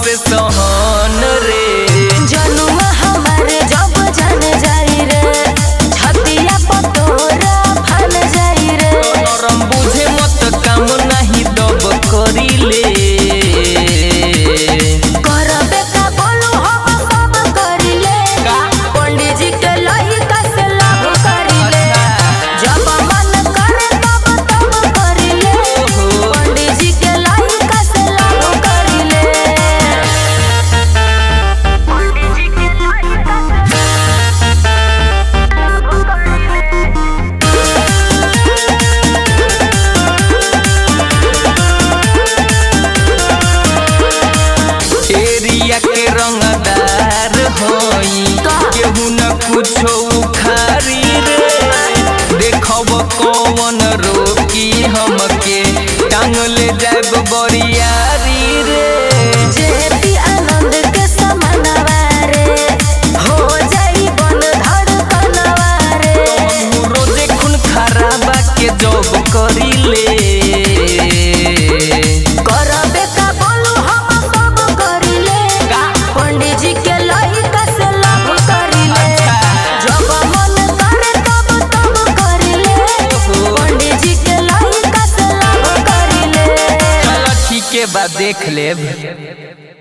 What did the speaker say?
से सहन रे। जनुआ हमारे जब जान जाई रे, छतिया पतोरा फल जाई रे। नरम बुझे मत काम नहीं दब करिले। करबे का बोलू हम सब करिले, पंडित जी के लइका से लाभ करिले। जब मन करे तब करिले, पंडित जी के लइका से लाभ करिले। पंडित जी के लइका से लाभ करिले। एरिया के रंगदार होई, केहू न कुछो उखारी रे। देखब कौन रोकी हमके, टांग ले जाब बरियारी रे। जेपी आनंद के समानवा रे, हो जाई बन धड़कनवा रे। हमहू रोजे खून खराबा के जॉब करिले। करबे का बोलू हम सब करिले, पंडित जी के लइका से लाभ करिले। जब मन करे तब करिले, पंडित जी के लइका से लाभ करिले। चलो ठीक है बा, देख लेब।